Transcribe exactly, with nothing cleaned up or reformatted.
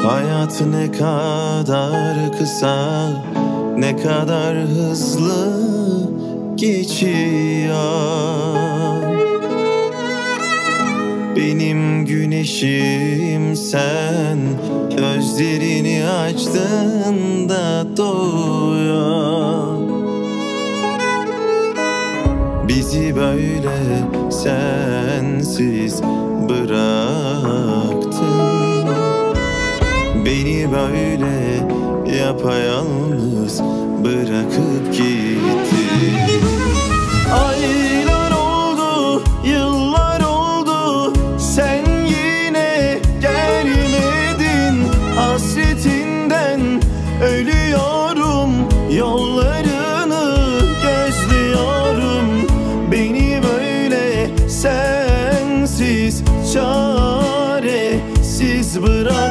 Hayat ne kadar kısa, ne kadar hızlı geçiyor. Benim güneşim sen, gözlerini açtığında doğuyor. Bizi böyle sensiz bıraktın, beni böyle yapayalnız bırakıp gittin. Aylar oldu, yıllar oldu, sen yine gelmedin. Hasretinden ölüyorum, yollarını gözlüyorum. Beni böyle sensiz, çaresiz bırak.